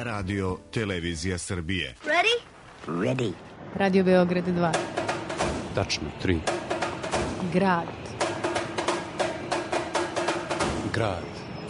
Radio Televizija Srbije. Ready? Ready. Radio Beograd 2. Tačno 3. Grad. Grad.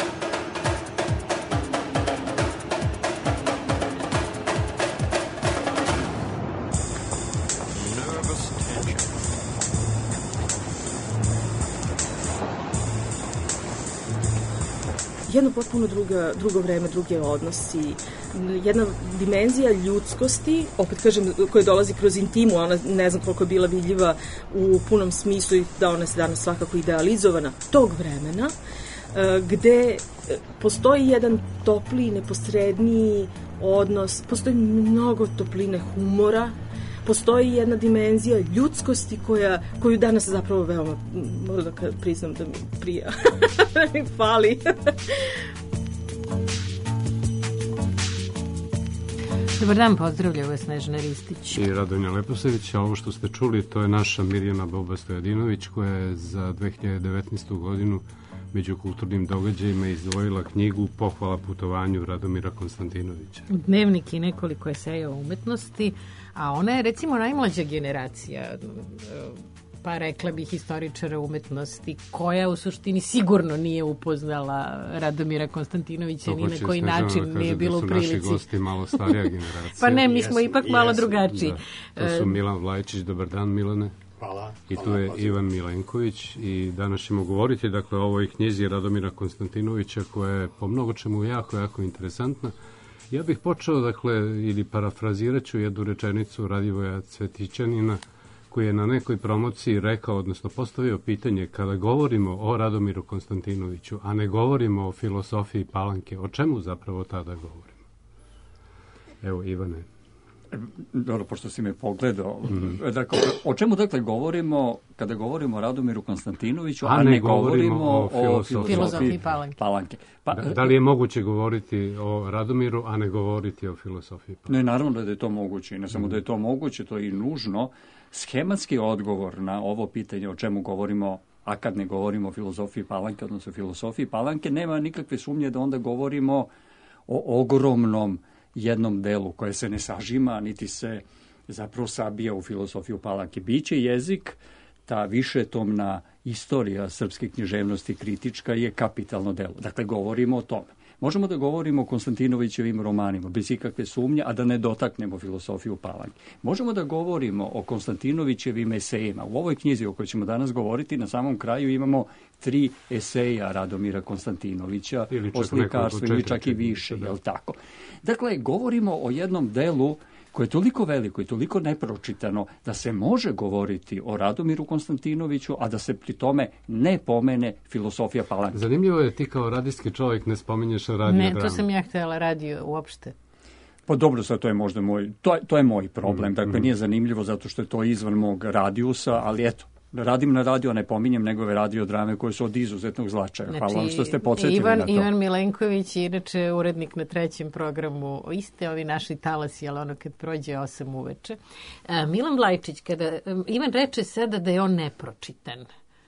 Jedno potpuno drugo vreme, druge odnosi, jedna dimenzija ljudskosti, opet kažem, koja dolazi kroz intimu, ona ne znam koliko je bila vidljiva u punom smislu i da ona se danas svakako idealizovana tog vremena, gde postoji jedan topliji, neposredniji odnos, postoji mnogo topline humora, postoji jedna dimenzija ljudskosti koju danas zapravo veoma, moram da priznam da mi prija, da mi fali. Dobar dan, pozdravljaju vas Snežana Ristić i Radonja Leposević, a ovo što ste čuli to je naša Mirjana Boba Stojadinović koja je za 2019. godinu među kulturnim događajima izdvojila knjigu Pohvala putovanju Radomira Konstantinovića. Dnevnik i nekoliko eseja o umetnosti, a ona je recimo najmlađa generacija, pa rekla bih historičara umetnosti, koja u suštini sigurno nije upoznala Radomira Konstantinovića ni na koji način nije bilo u prilici. Da su naši gosti malo starija generacija. Pa ne, mi smo ipak malo drugačiji. Da. To su Milan Vlajčić, dobar dan Milane. Hvala. I tu je Ivan Milenković i danas ćemo govoriti dakle, o ovoj knjizi Radomira Konstantinovića koja je po mnogo čemu jako interesantna. Ja bih počeo, dakle, ili parafrazirat ću jednu rečenicu Radivoja Cvetićanina koji je na nekoj promociji rekao, odnosno postavio pitanje kada govorimo o Radomiru Konstantinoviću, a ne govorimo o filosofiji Palanke, o čemu zapravo tada govorimo? Evo, Ivane. Dobro, pošto si me pogledao. Dakle, o čemu dakle govorimo kada govorimo o Radomiru Konstantinoviću, a ne govorimo o filozofiji Palanke? Da li je moguće govoriti o Radomiru, a ne govoriti o filozofiji Palanke? Ne, naravno da je to moguće. Ne samo da je to moguće, to je i nužno. Schematski odgovor na ovo pitanje o čemu govorimo, a kad ne govorimo o filozofiji Palanke, odnosno filozofiji Palanke, nema nikakve sumnje da onda govorimo o ogromnom jednom delu koje se ne sažima, niti se zapravo sabija u filozofiju Palanke. Biće jezik, ta višetomna istorija srpske književnosti kritička je kapitalno delo. Dakle, govorimo o tome. Možemo da govorimo o Konstantinovićevim romanima, bez ikakve sumnje, a da ne dotaknemo filozofiju Palanke. Možemo da govorimo o Konstantinovićevim esejima. U ovoj knjizi o kojoj ćemo danas govoriti, na samom kraju imamo 3 eseja Radomira Konstantinovića, o slikarstvu ili čak i više, je li tako? Dakle, govorimo o jednom delu koje je toliko veliko i toliko nepročitano da se može govoriti o Radomiru Konstantinoviću, a da se pri tome ne pomene filosofija Palanke. Zanimljivo je, ti kao radijski čovjek ne spominješ radiodramu. Ne, to sam ja htjela, radio uopšte. Pa dobro, sad to je možda to je moj problem. Dakle, nije zanimljivo zato što je to izvan mog radijusa, ali eto, radim na radio, ne pominjem njegove radiodrame koje su od izuzetnog značaja. Znači, hvala vam što ste podsjetili na to. Ivan Milenković je inače urednik na 3. programu, iste ovi naši talasi, ali ono kad prođe 8 uveče. Milan Vlajčić, kada Ivan reče sada da je on nepročitan,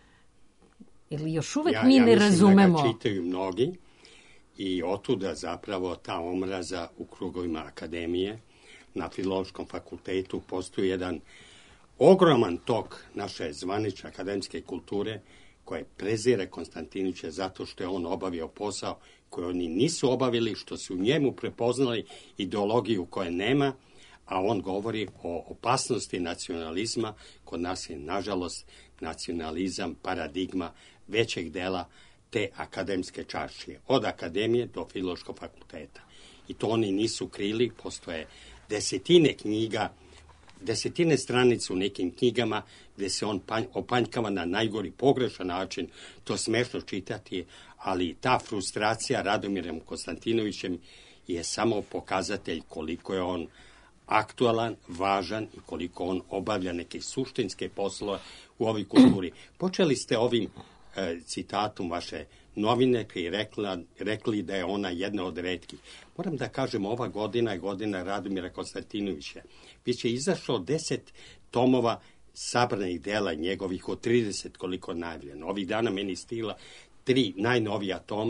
ili još uvek mi ne razumemo. Ja mislim da ga čitaju mnogi i otuda zapravo ta omraza u krugovima akademije. Na Filološkom fakultetu postoji jedan ogroman tok naše zvanične akademske kulture koje prezire Konstantinovića zato što je on obavio posao koji oni nisu obavili, što su u njemu prepoznali ideologiju koje nema, a on govori o opasnosti nacionalizma. Kod nas je, nažalost, nacionalizam paradigma većeg dela te akademske čaršije, od akademije do Filološkog fakulteta. I to oni nisu krili, postoje desetine knjiga, desetine stranica u nekim knjigama gde se on opanjkava na najgori pogrešan način, to smešno čitati, ali ta frustracija Radomirom Konstantinovićem je samo pokazatelj koliko je on aktualan, važan i koliko on obavlja neke suštinske poslove u ovoj kulturi. Počeli ste ovim citatom vaše novinarke i rekli da je ona jedna od retkih. Moram da kažem, ova godina je godina Radomira Konstantinovića. Biće izašlo 10 tomova sabranih dela njegovih od 30 koliko najavljeno. Ovih dana meni stila 3 najnovija toma.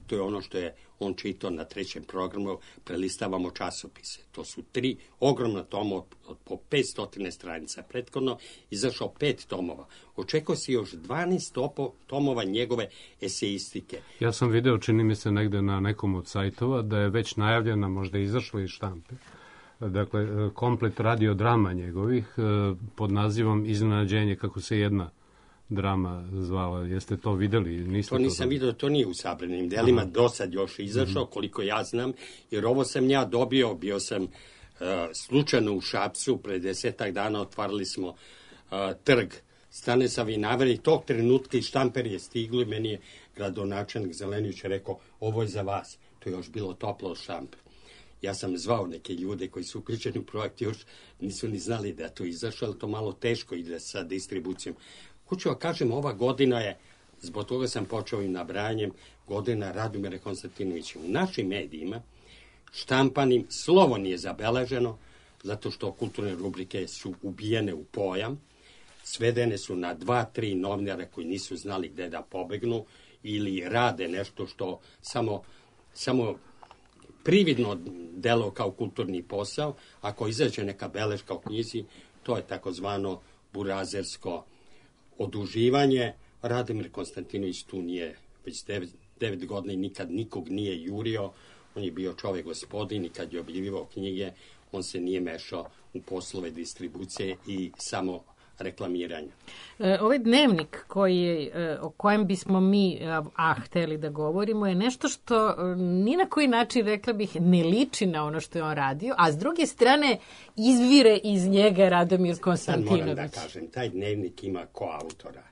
to je ono što je on čitao na 3. programu, prelistavamo časopise. To su 3 ogromna toma po 500 stranica. Prethodno izašao 5 tomova. Očekao si još 12 tomova njegove eseistike. Ja sam video, čini mi se negde na nekom od sajtova, da je već najavljena, možda izašla iz štampe, dakle, komplet radiodrama njegovih pod nazivom Iznenađenje, kako se jedna drama zvala. Jeste to videli? Niste to nisam vidio, to nije u sabrenim delima. Do sad još izašao, koliko ja znam, jer ovo sam ja dobio, bio sam slučajno u Šapcu, pre 10 dana otvarali smo trg Stanislav Vinavera i tog trenutka i štamper je stiglo i meni je gradonačelnik Zelenović rekao, ovo je za vas. To je još bilo toplo štampe. Ja sam zvao neke ljude koji su uključeni u projekt, još nisu ni znali da je to izašlo, ali to malo teško ide sa distribucijom. Hoću da kažem, ova godina je, zbog toga sam počeo i nabrajanjem, godina Radomira Konstantinovića. U našim medijima štampanim slovo nije zabeleženo, zato što kulturne rubrike su ubijene u pojam, svedene su na 2-3 novinara koji nisu znali gde da pobegnu ili rade nešto što samo prividno delo kao kulturni posao. Ako izađe neka beleška u knjizi, to je takozvano burazersko oduživanje. Radomir Konstantinović tu nije već 9 godina i nikad nikog nije jurio. On je bio čovek gospodin i kad je objavljivao knjige, on se nije mešao u poslove distribucije i samo reklamiranja. Ovaj dnevnik o kojem bismo mi hteli da govorimo je nešto što ni na koji način, rekla bih, ne liči na ono što je on radio, a s druge strane izvire iz njega Radomir Konstantinović. Sad moram da kažem, taj dnevnik ima koautora.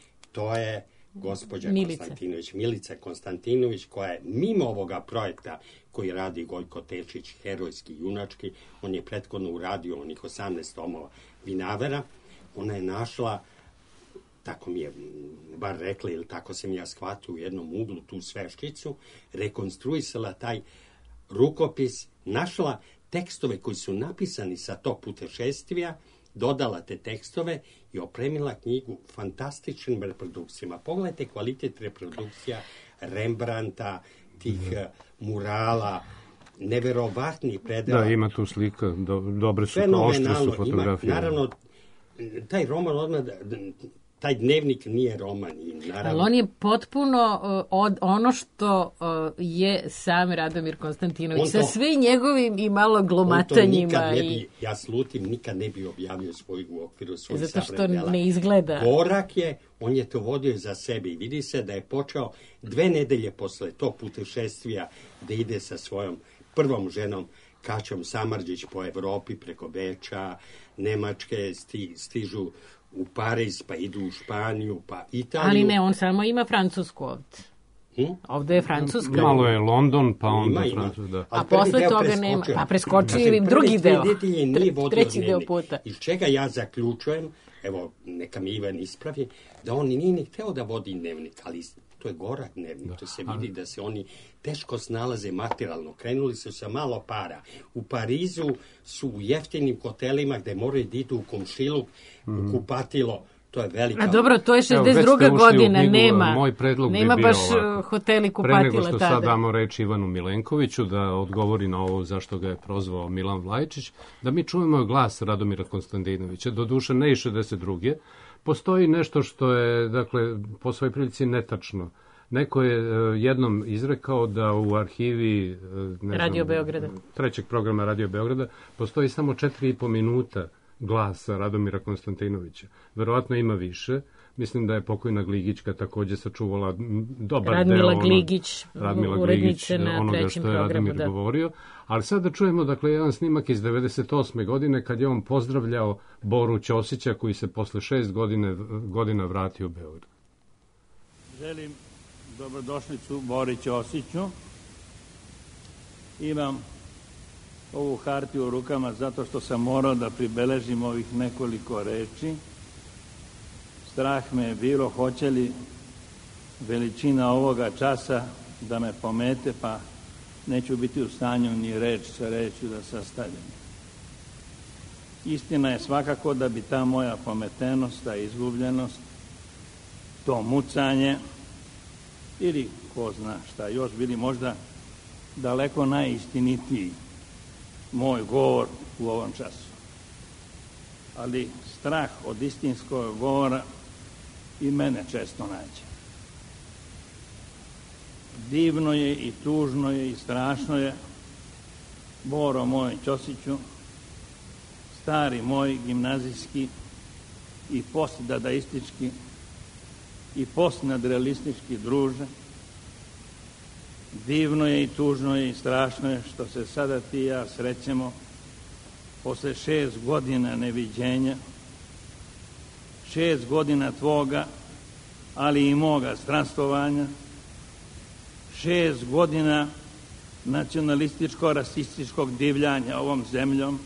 To je gospođa Konstantinović, Milica Konstantinović, koja je mimo ovoga projekta koji radi Gojko Tešić, herojski, junački, on je prethodno uradio onih 18 tomova Vinavera. Ona je našla, tako mi je bar rekla, ili tako sam ja shvatio, u jednom uglu tu sveščicu, rekonstruisala taj rukopis, našla tekstove koji su napisani sa tog putešestvija, dodala te tekstove i opremila knjigu fantastičnim reprodukcijama. Pogledajte kvalitet reprodukcija Rembrandta, tih murala, neverovatnih predela. Da, ima tu slika, dobre su, oštre su fotografije. Naravno, taj roman odmah, taj dnevnik nije roman. Ali on je potpuno ono što je sam Radomir Konstantinović, sa sve njegovim i malo glumatanjima. Ja slutim, nikad ne bi objavio u okviru svojih zato što ne izgleda. Gorak je, on je to vodio za sebe i vidi se da je počeo 2 nedelje posle tog putešestvija da ide sa svojom prvom ženom Kaćom Samardžić po Evropi, preko Beča, Nemačke, stižu u Pariz, pa idu u Španiju, pa Italiju. Ali ne, on samo ima Francusku ovde. Ovde je Francuska. Malo je London, pa onda Francuska, da. A posle toga nema, pa preskočio ili drugi deo. Treći deo puta. Iz čega ja zaključujem, evo, neka mi Ivan ispravi, da on nije ni hteo da vodi dnevnik, ali to je gorak dnevnik, to se vidi da se oni teško snalaze materijalno. Krenuli su sa malo para. U Parizu su u jeftinim hotelima gde moraju da idu u komšiluk, u kupatilo. To je velika... A dobro, to je 62. godina, nema baš hoteli kupatila tada. Pre nego što sad damo reč Ivanu Milenkoviću da odgovori na ovo zašto ga je prozvao Milan Vlajčić, da mi čujemo glas Radomira Konstantinovića, doduše ne i 62. Postoji nešto što je, dakle, po svojoj prilici netačno. Neko je jednom izrekao da u arhivi Radio Beograda, 3. programa Radio Beograda, postoji samo 4,5 minuta glasa Radomira Konstantinovića. Verovatno ima više. Mislim da je pokojna Gligićka takođe sačuvala dobar Radmila deo Gligić, urednice na onoga 3. što je Radomir govorio. Ali sad da čujemo, dakle, jedan snimak iz 98. godine kad je on pozdravljao Boru Ćosića koji se posle 6 godina vratio u Beograd. Želim dobrodošlicu Bori Ćosiću. Imam ovu hartiju u rukama zato što sam morao da pribeležim ovih nekoliko reči. Strah me je bilo hoće li veličina ovoga časa da me pomete, pa neću biti u stanju ni reč sa rečju da sastavljam. Istina je svakako da bi ta moja pometenost, ta izgubljenost, to mucanje ili ko zna šta još, bili možda daleko najistinitiji moj govor u ovom času. Ali strah od istinskog govora i mene često nađe. Divno je i tužno je i strašno je, Boro moj Ćosiću, stari moj gimnazijski i postdadaistički i postnadrealistički druže, divno je i tužno je i strašno je što se sada ti i ja srećemo posle 6 godina neviđenja, 6 godina tvoga, ali i moga stranstvovanja, 6 godina nacionalističko-rasističkog divljanja ovom zemljom.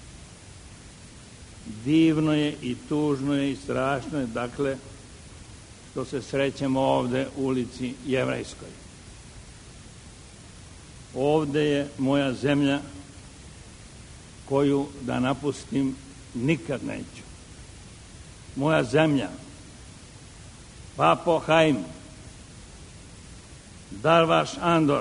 Divno je i tužno je i strašno je, dakle, što se srećemo ovde u ulici Jevrejskoj. Ovde je moja zemlja koju da napustim nikad neću. Moja zemlja, Papo Haim, Darvaš Andor,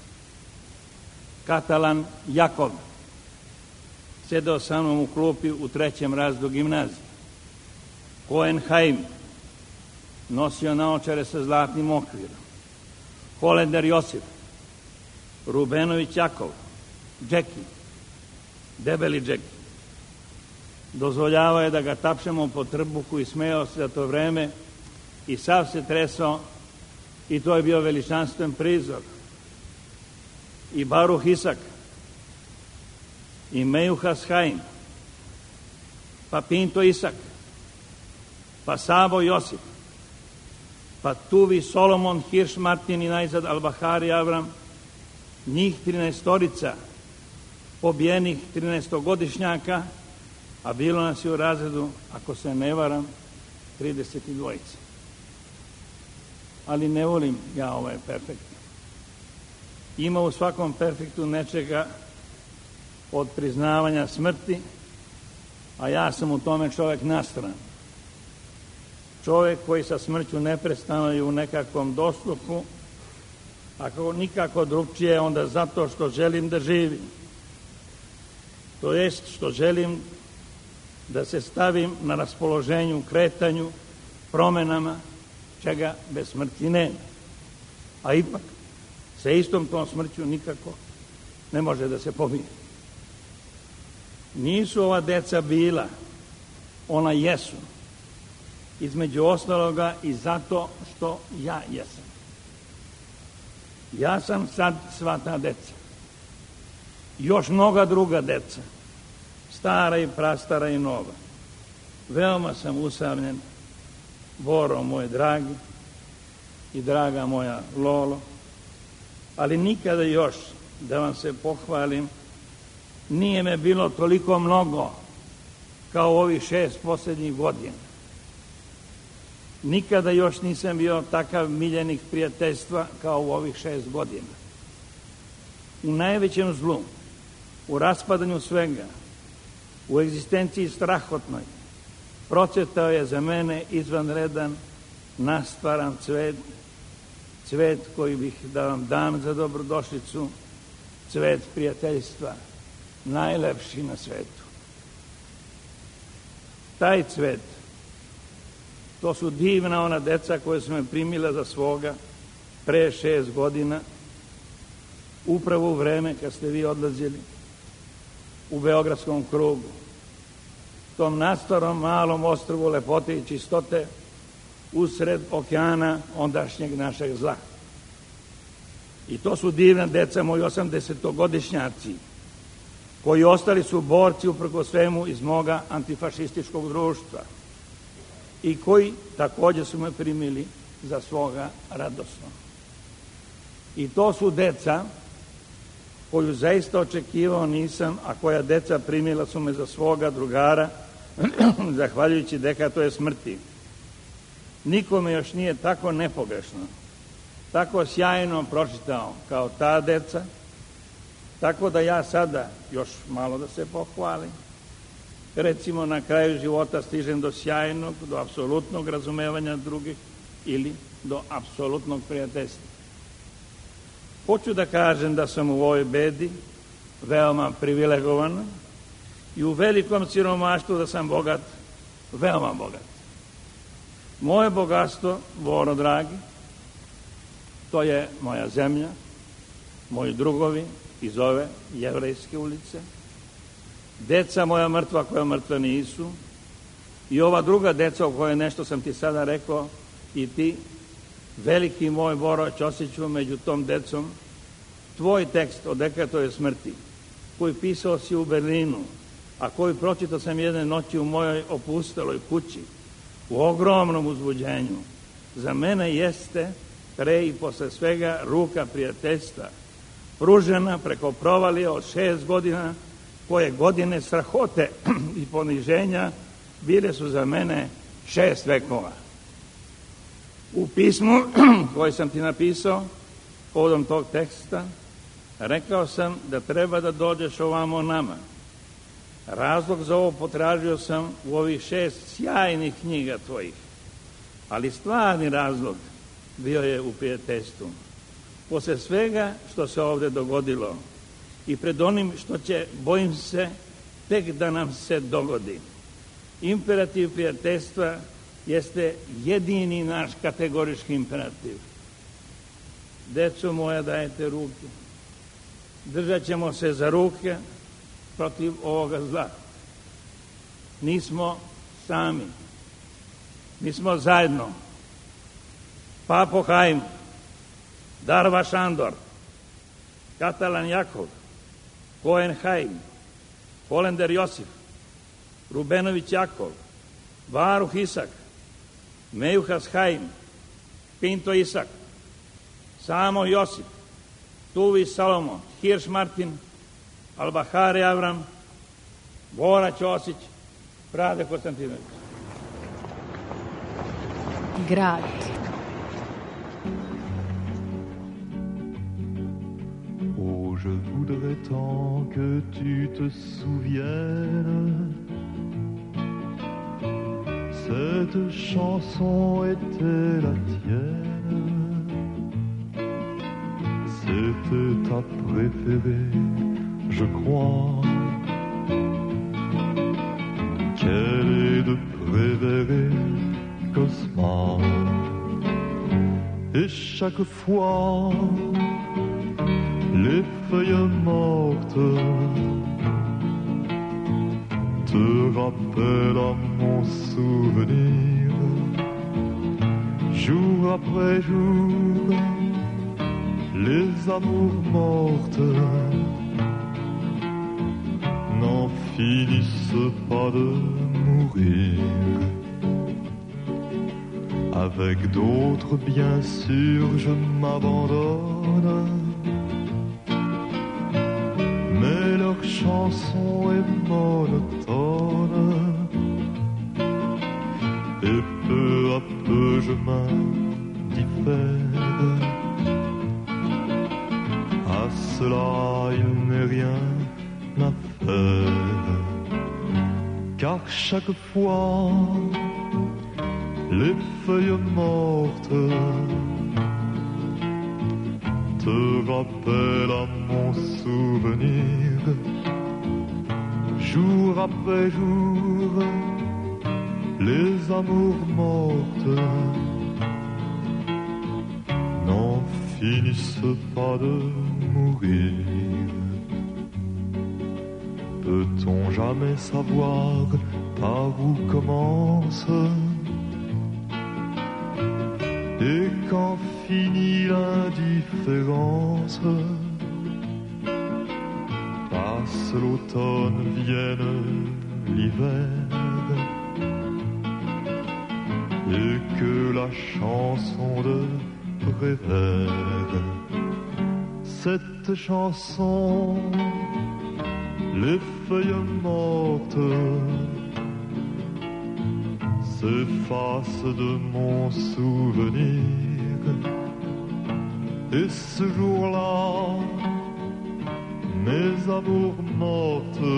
Katalan Jakov, sedeo sa mnom u klupi u 3. razredu gimnazije. Cohen Haim, nosio naočare sa zlatnim okvirom. Holender Josif, Rubenović Jakov, Džeki, debeli Džeki. Dozvoljavao je da ga tapšemo po trbuku i smejao se za to vreme i sav se tresao i to je bio veličanstven prizor. I Baruh Isak, i Mejuhas Haim, pa Pinto Isak, pa Sabo Josip, pa Tuvi Solomon, Hirš Martin i najzad Albahari Avram, njih 13-orica pobijenih 13-godišnjaka, a bilo nas je u razredu, ako se ne varam, 32. Ali ne volim ja ovaj perfekt. Ima u svakom perfektu nečega od priznavanja smrti, a ja sam u tome čovek nastran. Čovek koji sa smrću neprestano je u nekakvom dosluhu, ako nikako drugčije, onda zato što želim da živim. To jest što želim da se stavim na raspoloženju, kretanju, promenama, čega bez smrti nema. A ipak, sa istom tom smrću nikako ne može da se pobije. Nisu ova deca bila, ona jesu. Između ostaloga i zato što ja jesam. Ja sam sad sva ta deca. Još mnoga druga deca. Stara i prastara i nova. Veoma sam usamljen, Boro moj dragi i draga moja Lolo, ali nikada još, da vam se pohvalim, nije me bilo toliko mnogo kao ovih 6 posljednjih godina. Nikada još nisam bio takav miljenik prijateljstva kao u ovih 6 godina. U najvećem zlu, u raspadanju svega, u egzistenciji strahotnoj, procvetao je za mene izvanredan, nastvaran cvet, cvet koji bih da vam dam za dobrodošlicu, cvet prijateljstva, najlepši na svetu. Taj cvet, to su divna ona deca koje su me primila za svoga pre 6 godina, upravo u vreme kad ste vi odlazili u Beogradskom krugu, tom nastarom malom ostrvu lepote i čistote usred okeana ondašnjeg našeg zla. I to su divna deca, moji 80-godišnjaci, koji ostali su borci uprko svemu iz moga antifašističkog društva i koji takođe su me primili za svoga radosno. I to su deca koju zaista očekivao nisam, a koja deca primila su me za svoga drugara, zahvaljujući dekatove smrti. Nikome još nije tako nepogrešno, tako sjajno pročitao kao ta deca, tako da ja sada, još malo da se pohvalim, recimo na kraju života stižem do sjajnog, do apsolutnog razumevanja drugih ili do apsolutnog prijateljstva. Hoću da kažem da sam u ovoj bedi veoma privilegovan i u velikom siromaštvu da sam bogat, veoma bogat. Moje bogatstvo, Boro dragi, to je moja zemlja, moji drugovi iz ove Jevrejske ulice, deca moja mrtva koja mrtva nisu i ova druga deca o kojoj nešto sam ti sada rekao i ti, veliki moj Boro Ćosiću, među tom decom, tvoj tekst o Dekretovoj smrti, koji pisao si u Berlinu, a koji pročitao sam jedne noći u mojoj opusteloj kući, u ogromnom uzbuđenju, za mene jeste, pre i posle svega, ruka prijateljstva, pružena preko provalije od 6 godina, koje godine strahote i poniženja bile su za mene 6 vekova. U pismu koje sam ti napisao povodom tog teksta, rekao sam da treba da dođeš ovamo nama. Razlog za ovo potražio sam u ovih 6 sjajnih knjiga tvojih, ali stvarni razlog bio je u prijateljstvu. Posle svega što se ovde dogodilo i pred onim što će, bojim se, tek da nam se dogodi. Imperativ prijateljstva jeste jedini naš kategorički imperativ. Deco moja, dajete ruke. Držat ćemo se za ruke protiv ovoga zla. Nismo sami. Mi smo zajedno. Papo Haim, Darva Šandor, Katalan Jakov, Cohen Haim, Holender Josif, Rubenović Jakov, Baruh Isak, Mejuhas Haim, Pinto Isak, Samo Josip, Tuvi Salomon, Hirš Martin, Albahare Avram, Bora Ćosić, Rade Konstantinović. Grad. Oh, je voudrais tant que tu te souviennes. Cette chanson était la tienne. C'était ta préférée, je crois. Quelle est de préférée, Cosma. Et chaque fois, les feuilles mortes te rappellent à mon souvenir. Jour après jour, les amours mortes n'en finissent pas de mourir. Avec d'autres, bien sûr, je m'abandonne, mais leur chanson est monotone, et peu à peu je m'indiffère. À cela il n'est rien à faire, car chaque fois les feuilles mortes te rappellent à mon souvenir. Jour après jour, les amours mortes n'en finissent pas de mourir. Peut-on jamais savoir par où commence et quand finit l'indifférence? Passe l'automne, vienne l'hiver, et que la chanson de Prévert, cette chanson, les feuilles mortes s'effacent de mon souvenir. Et ce jour-là, mes amours mortes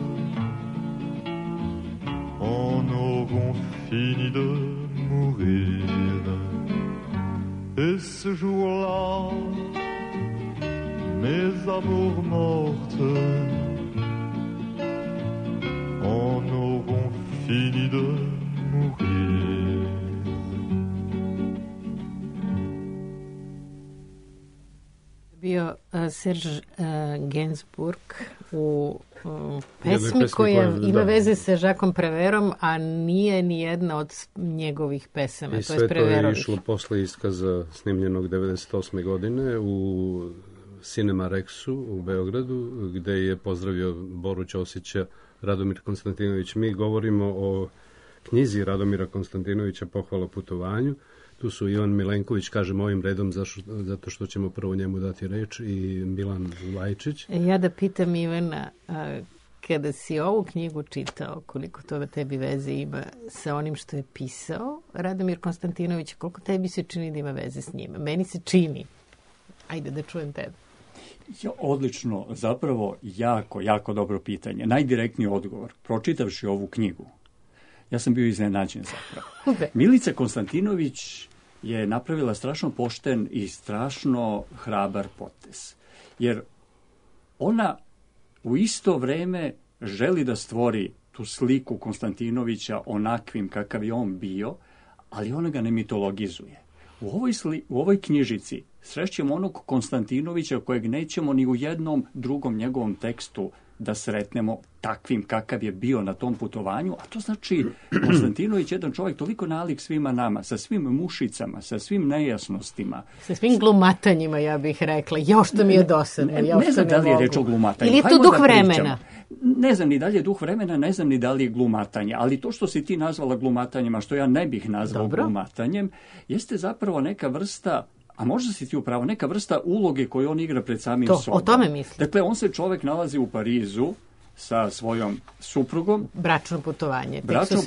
en auront fini de mourir. Et ce jour-là, l'amour morte en auront fini de mourir. Bio Serge Gainsbourg u pesmi koja ima veze sa Jacquesom Prévertom, a nije ni jedna od njegovih pesama. I sve to je išlo posle iskaza snimljenog 98. godine u Cinema Rexu u Beogradu, gde je pozdravio Boru Ćosića Radomir Konstantinović. Mi govorimo o knjizi Radomira Konstantinovića Pohvala putovanju. Tu su Ivan Milenković, kažem ovim redom, zato što ćemo prvo njemu dati reč, i Milan Lajčić. Ja da pitam Ivana, kada si ovu knjigu čitao, koliko toga tebi veze ima sa onim što je pisao Radomir Konstantinović, koliko tebi se čini da ima veze s njima? Meni se čini. Ajde da čujem tebe. Odlično, zapravo jako dobro pitanje. Najdirektniji odgovor, pročitavši ovu knjigu, ja sam bio iznenađen zapravo. Milica Konstantinović je napravila strašno pošten i strašno hrabar potez. Jer ona u isto vreme želi da stvori tu sliku Konstantinovića onakvim kakav je on bio, ali ona ga ne mitologizuje. U ovoj knjižici srećemo onog Konstantinovića kojeg nećemo ni u jednom drugom njegovom tekstu da sretnemo takvim kakav je bio na tom putovanju, a to znači Konstantinović je jedan čovjek toliko nalik svima nama, sa svim mušicama, sa svim nejasnostima. Sa svim glumatanjima, ja bih rekla. Još to mi je dosadno. Ne znam da li je reč o glumatanju. Ili je to duh vremena? Ne znam ni da li je duh vremena, ne znam ni da li je glumatanje, ali to što si ti nazvala glumatanjem, a što ja ne bih nazvao glumatanjem, jeste zapravo neka vrsta, a možda si ti upravo, neka vrsta uloge koju on igra pred samim sobom. O tome mislim. Dakle, on se čovjek nalazi u Parizu sa svojom suprugom. Bračno putovanje.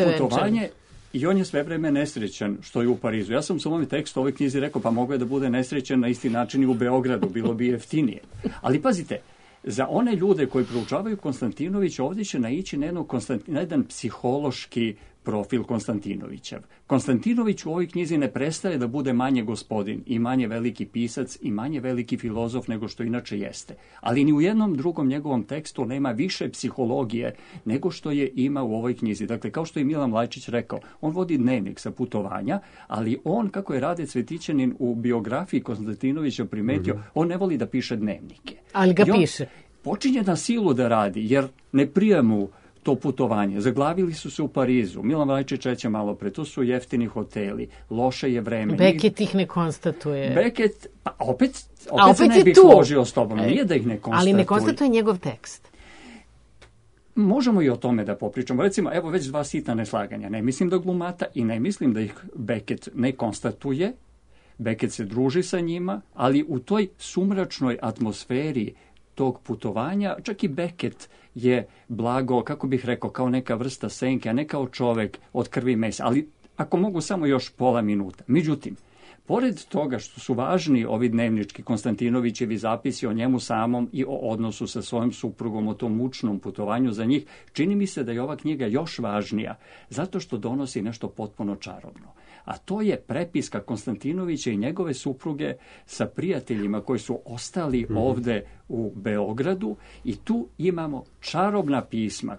I on je sve vreme nesrećan što je u Parizu. Ja sam u svom tekstu ovoj knjizi rekao, pa mogu je da bude nesrećan na isti način i u Beogradu, bilo bi jeftinije. Ali pazite, za one ljude koji proučavaju Konstantinovića, ovdje će naići na jedan psihološki profil Konstantinovićev. Konstantinović u ovoj knjizi ne prestaje da bude manje gospodin i manje veliki pisac i manje veliki filozof nego što inače jeste. Ali ni u jednom drugom njegovom tekstu nema više psihologije nego što je ima u ovoj knjizi. Dakle, kao što je Milan Lajčić rekao, on vodi dnevnik sa putovanja, ali on, kako je Rade Cvetićanin u biografiji Konstantinovića primetio, on ne voli da piše dnevnike. Ali ga piše. Počinje na silu da radi, jer ne prija mu to putovanje. Zaglavili su se u Parizu. Milan Lajčić reče malo pre, to su jeftini hoteli, loše je vreme. Beckett ih ne konstatuje. Beckett, pa opet se ne bih složio s tobom. Nije da ih ne konstatuje. Ali ne konstatuje njegov tekst. Možemo i o tome da popričamo. Recimo, evo već 2 sitna neslaganja. Ne mislim da glumata i ne mislim da ih Beckett ne konstatuje. Beckett se druži sa njima, ali u toj sumračnoj atmosferi tog putovanja, čak i Beckett je blago, kako bih rekao, kao neka vrsta senke, a ne kao čovek od krvi i mesa. Ali ako mogu samo još pola minuta. Međutim, pored toga što su važni ovi dnevnički Konstantinovićevi zapisi o njemu samom i o odnosu sa svojom suprugom, o tom mučnom putovanju za njih, čini mi se da je ova knjiga još važnija, zato što donosi nešto potpuno čarobno. A to je prepiska Konstantinovića i njegove supruge sa prijateljima koji su ostali ovde u Beogradu, i tu imamo čarobna pisma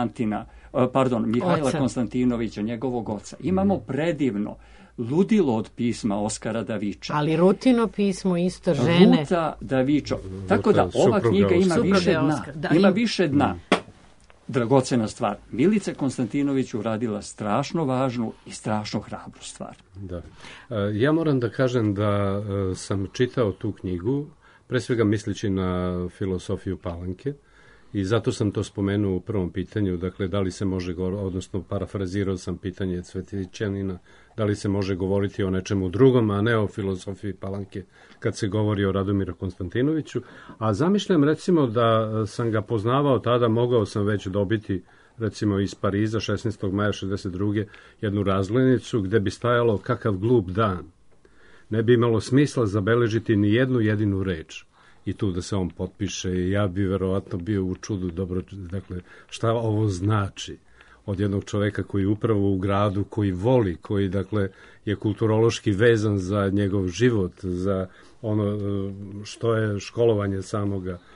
Mihajla Konstantinovića, njegovog oca. Imamo predivno ludilo od pisma Oskara Daviča. Ali Rutino pismo isto žene. Ruta Davičo. Tako da ova knjiga ima više dna. Dragocena stvar. Milica Konstantinović uradila strašno važnu i strašno hrabru stvar. Da. Ja moram da kažem da sam čitao tu knjigu, pre svega misleći na filosofiju Palanke, i zato sam to spomenuo u prvom pitanju, dakle, da li se može, odnosno parafrazirao sam pitanje Cvetićanina, da li se može govoriti o nečemu drugom, a ne o filozofiji Palanke, kad se govori o Radomiru Konstantinoviću. A zamišljam, recimo, da sam ga poznavao tada, mogao sam već dobiti, recimo, iz Pariza 16. maja 62. jednu razglednicu gde bi stajalo kakav glup dan. Ne bi imalo smisla zabeležiti ni jednu jedinu reč i tu da se on potpiše, i ja bi verovatno bio u čudu, dobro, dakle, šta ovo znači od jednog čoveka koji je upravo u gradu, koji voli, koji, dakle, je kulturološki vezan za njegov život, za ono što je školovanje samoga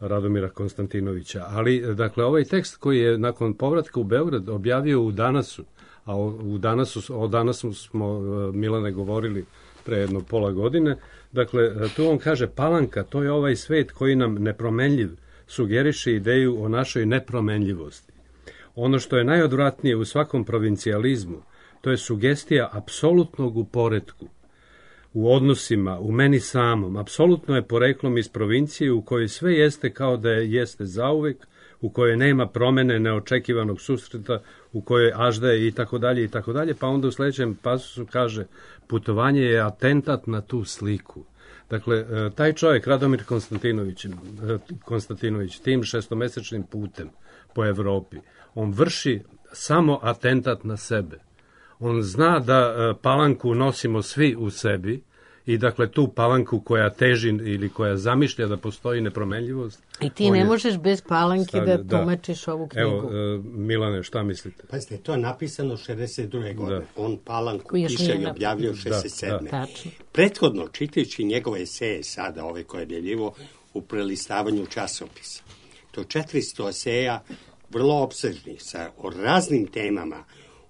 Radomira Konstantinovića. Ali, dakle, ovaj tekst koji je nakon povratka u Beograd objavio u Danasu, a o Danasu smo, Milane, govorili pre jedno pola godine, dakle, tu on kaže: Palanka, to je ovaj svet koji nam nepromenljiv sugeriše ideju o našoj nepromenljivosti. Ono što je najodvratnije u svakom provincijalizmu, to je sugestija apsolutnog u poretku, u odnosima, u meni samom. Apsolutno je poreklom iz provincije u kojoj sve jeste kao da jeste zauvek, u kojoj nema promene neočekivanog susreta, u kojoj aždaje i tako dalje i tako dalje, pa onda u sledećem pasusu kaže: putovanje je atentat na tu sliku. Dakle, taj čovjek, Radomir Konstantinović, tim šestomesečnim putem po Evropi, on vrši samo atentat na sebe. On zna da Palanku nosimo svi u sebi i dakle tu Palanku koja teži ili koja zamišlja da postoji nepromenljivost. I ti ne možeš bez Palanke da tumačiš ovu knjigu. Evo, Milane, šta mislite? Pazite, to je napisano 62. godine. Da. On Palanku piše i objavljuje 67. Prethodno, čitajući njegove eseje sada, ove koje je objavljivo u prelistavanju časopisa, to 400 eseja vrlo opsežnih, o raznim temama,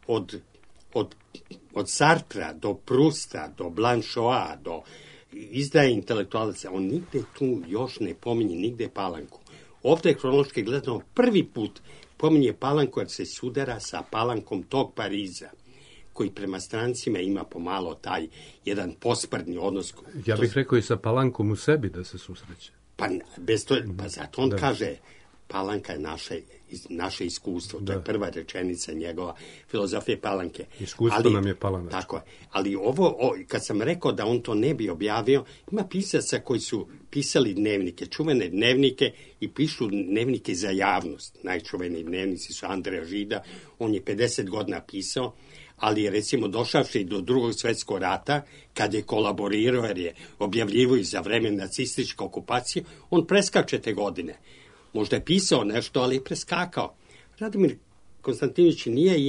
od Sartra do Prusta, do Blanchoa, do izdaje intelektualaca, on nigde tu još ne pominje, nigde Palanku. Ovde je hronološki gledano prvi put pominje Palanku jer se sudara sa Palankom tog Pariza, koji prema strancima ima pomalo taj jedan posprdni odnos. Ja bih rekao i sa Palankom u sebi da se susreće. Pa zato on kaže: Palanka je naše iskustvo. To je prva rečenica njegova filozofije Palanke. Iskustvo nam je Palanačko. Tako je. Ali kad sam rekao da on to ne bi objavio, ima pisaca koji su pisali dnevnike, čuvene dnevnike i pišu dnevnike za javnost. Najčuveniji dnevnici su Andreja Žida, on je 50 godina pisao, ali je recimo došavši do Drugog svjetskog rata, kad je kolaborirao jer je objavljivo i za vreme nacističke okupacije, on preskače te godine. Možda je pisao nešto, ali je preskakao. Radomir Konstantinović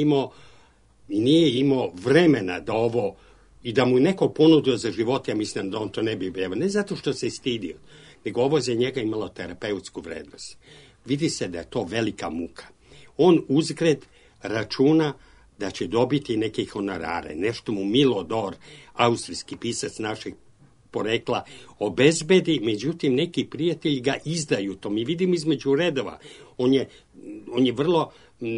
nije imao vremena da ovo, i da mu neko ponudio za život, ja mislim da on to ne bi objavio. Ne zato što se stidio, nego ovo za njega imalo terapeutsku vrednost. Vidi se da je to velika muka. On uzgred računa da će dobiti neke honorare. Nešto mu Milodor, austrijski pisac našeg porekla, obezbedi, međutim neki prijatelji ga izdaju, to mi vidimo između redova. On je vrlo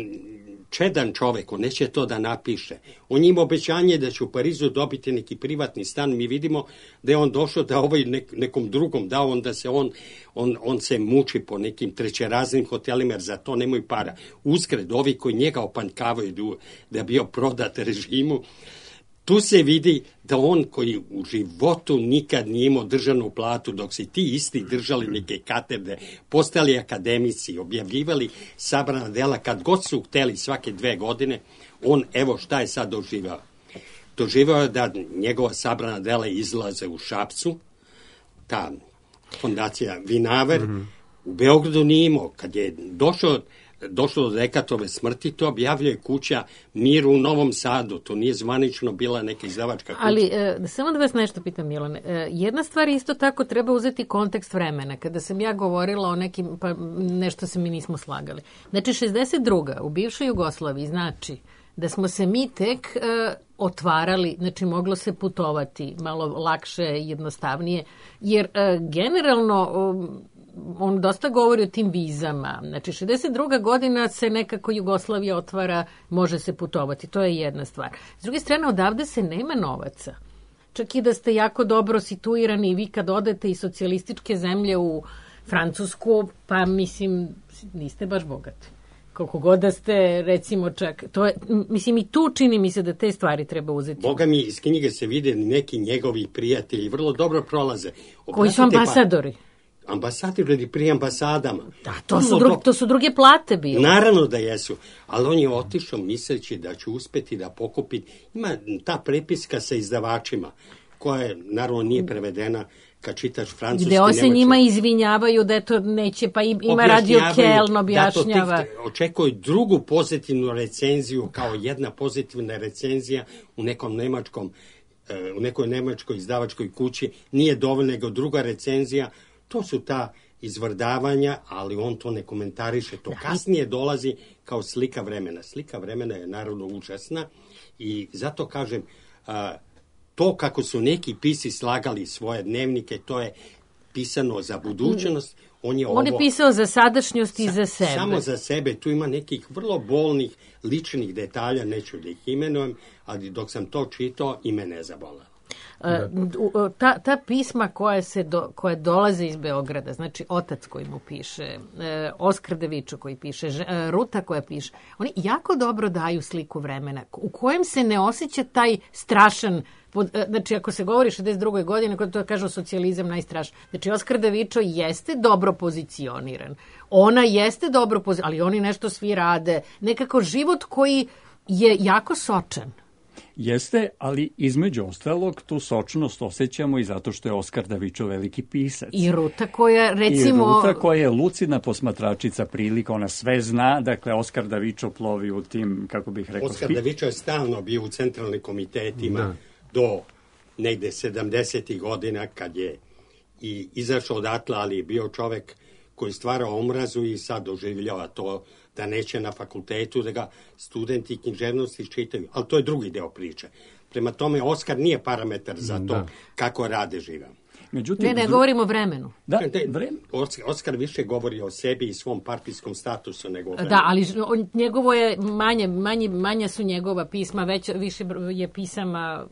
čedan čovek, on neće to da napiše. On ima obećanje da će u Parizu dobiti neki privatni stan, mi vidimo da je on došao da nekom drugom dao, onda se on se muči po nekim trećeraznim hotelima, jer za to nemaju para. Uzgred, ovi koji njega opanjkavaju da je bio prodat režimu, tu se vidi da on koji u životu nikad nije imao državnu platu, dok se ti isti držali neke katedre, postali akademici, objavljivali sabrana dela kad god su hteli svake 2 godine, on, evo šta je sad doživao. Doživao je da njegova sabrana dela izlaze u Šapcu, ta fondacija Vinaver, u Beogradu nije imao. Kad je došlo do Dekatove smrti, to objavljuje kuća Mir u Novom Sadu. To nije zvanično bila neka izdavačka kuća. Ali, samo da vas nešto pitam, Milane. Jedna stvar isto tako treba uzeti kontekst vremena. Kada sam ja govorila o nekim, pa nešto se mi nismo slagali. Znači, 62. u bivšoj Jugoslaviji znači da smo se mi tek otvarali, znači moglo se putovati malo lakše, jednostavnije, jer generalno on dosta govori o tim vizama. Znači, 62. godina se nekako Jugoslavija otvara, može se putovati. To je jedna stvar. S druge strane, odavde se nema novaca. Čak i da ste jako dobro situirani i vi kad odete iz socijalističke zemlje u Francusku, pa mislim, niste baš bogati. Koliko god da ste, recimo, čak, to je, mislim, i tu čini mi se da te stvari treba uzeti. Boga mi, iz knjige se vide neki njegovi prijatelji, vrlo dobro prolaze. Koji su ambasadori? Ambasadori pri ambasadama. Da, to su druge plate bile. Naravno da jesu, ali on je otišao misleći da će uspeti da pokupi. Ima ta prepiska sa izdavačima, koja naravno nije prevedena. Kad čitaš francuski, gde se njima izvinjavaju da to neće, pa ima Radio Keln objašnjava. Da to očekuju drugu pozitivnu recenziju, kao jedna pozitivna recenzija u nekoj nemačkoj izdavačkoj kući, nije dovoljno nego druga recenzija. To su ta izvrdavanja, ali on to ne komentariše. To kasnije dolazi kao slika vremena. Slika vremena je naravno užasna i zato kažem, to kako su neki pisci slagali svoje dnevnike, to je pisano za budućnost. On je pisao za sadašnjost i za sebe. Samo za sebe. Tu ima nekih vrlo bolnih ličnih detalja, neću da ih imenujem, ali dok sam to čitao, ime ne zabolalo. Ta pisma koje dolaze iz Beograda, znači otac koji mu piše, Oskar Davičo koji piše, Ruta koja piše, oni jako dobro daju sliku vremena u kojem se ne osjeća taj strašan, znači ako se govori 62. godine, kada to kažu socijalizam najstrašniji, znači Oskar Davičo jeste dobro pozicioniran, ona jeste dobro pozicioniran, ali oni nešto svi rade, nekako život koji je jako sočan. Jeste, ali između ostalog tu sočnost osjećamo i zato što je Oskar Davičo veliki pisac. I Ruta koja, recimo... I Ruta koja je lucidna posmatračica prilika, ona sve zna, dakle Oskar Davičo plovi u tim, kako bih rekao... Oskar Davičo je stalno bio u centralnim komitetima do negde 70. godina kad je i izašao odatle, ali je bio čovek koji stvara omrazu i sad doživljava to da neće na fakultetu, da ga studenti književnosti čitaju. Ali to je drugi deo priče. Prema tome, Oskar nije parametar za to kako rade živa. Međutim, ne govorimo o vremenu. Oskar više govori o sebi i svom partijskom statusu nego o vremenu. Da, ali njegovo je manja su njegova pisma, više je pisama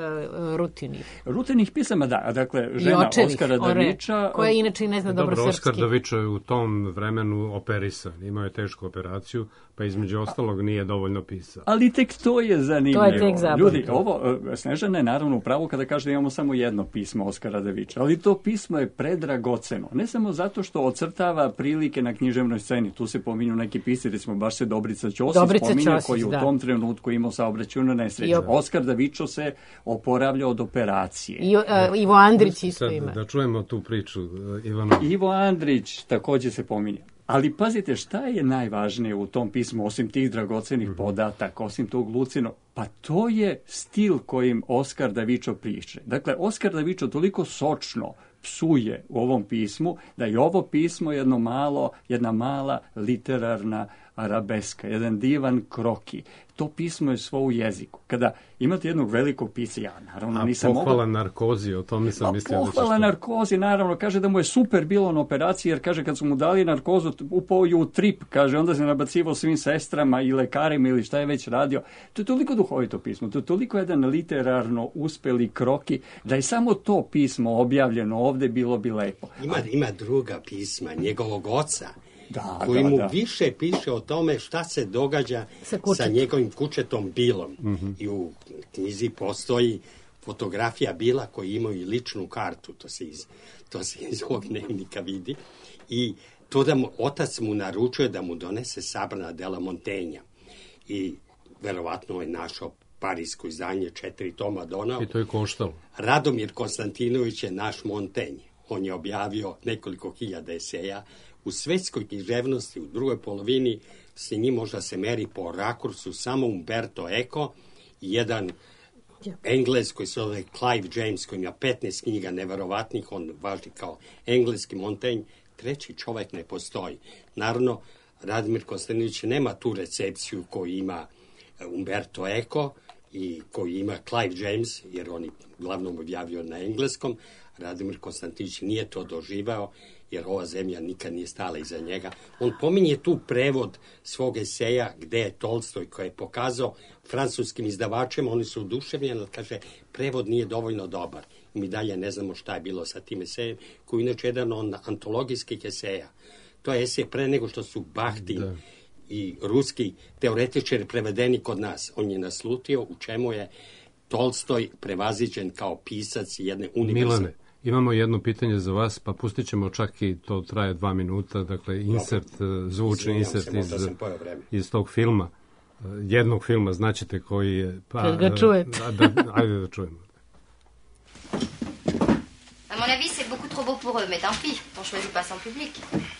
Rutinih pisama, da. Dakle, žena Oskara Daviča... koja inače ne zna dobro srpski. Oskar Davičo je u tom vremenu operisan. Imao je tešku operaciju, pa između ostalog nije dovoljno pisao. Ali tek to je zanimljivo. To je tek zabavno. Ljudi, Snežana je naravno u pravu kada kaže da imamo samo jedno pismo Oskara Daviča, ali to pismo je predragoceno. Ne samo zato što ocrtava prilike na književnoj sceni. Tu se pominju neki pisci, recimo baš se Dobrica Ćosić spominje, koji u tom trenutku imao saobraćajnu nesreću. Oskar Davičo se oporavlja od operacije. Ivo Andrić isto ima. Da čujemo tu priču, Ivano. Ivo Andrić također se pominje. Ali pazite, šta je najvažnije u tom pismu, osim tih dragocenih podataka, osim tog lucino? Pa to je stil kojim Oskar Davičo piše. Dakle, Oskar Davičo toliko sočno psuje u ovom pismu, da je ovo pismo jedna mala literarna arabeska, jedan divan kroki. To pismo je svo u jeziku. Kada imate jednog velikog pisca, ja naravno nisam mogao... Pohvala narkozi, o tome sam mislio. Pohvala narkozi, naravno, kaže da mu je super bilo na operaciji, jer kaže kad su mu dali narkozu, upao je u trip, kaže, onda se nabacivao svim sestrama i lekarima ili šta je već radio. To je toliko duhovito pismo, to je toliko jedan literarno uspeli kroki, da je samo to pismo objavljeno ovde, bilo bi lepo. Ima druga pisma, njegovog oca, koji mu više piše o tome šta se događa sa njegovim kućetom Bilom. I u knjizi postoji fotografija Bila koji imaju i ličnu kartu, to se iz ovog dnevnika vidi. I to da otac mu naručuje da mu donese sabrana dela Montenja. I verovatno je našao parijsko izdanje, 4 toma donao. I to je koštalo. Radomir Konstantinović je naš Montenj. On je objavio nekoliko hiljada eseja. U svetskoj književnosti u drugoj polovini se njim možda se meri po rakursu samo Umberto Eco i jedan Englez koji se zove Clive James, koji ima 15 knjiga neverovatnih, on važi kao engleski Montaigne. Treći čovjek ne postoji. Naravno, Radomir Konstantinović nema tu recepciju koju ima Umberto Eco i koji ima Clive James, jer on je uglavnom objavio na engleskom. Radomir Konstantinović nije to doživao, jer ova zemlja nikad nije stala iza njega. On pominje tu prevod svog eseja gde je Tolstoj, koji je pokazao francuskim izdavačima, oni su oduševljeni, ali kaže, prevod nije dovoljno dobar. I mi dalje ne znamo šta je bilo sa tim esejem, koji je inače jedan od antologijskih eseja. To je esej pre nego što su Bahtin i ruski teoretičari prevedeni kod nas. On je naslutio u čemu je Tolstoj prevaziđen kao pisac jedne univerzalne. Milane, imamo jedno pitanje za vas, pa pustit ćemo čak i to traje 2 minuta, dakle insert, zvučni insert iz tog filma, jednog filma, znaćete koji je... Kad ga čujete. Ajde da čujemo. À mon avis, c'est beaucoup trop beau pour eux, mais tant pis, on choisit pas son public.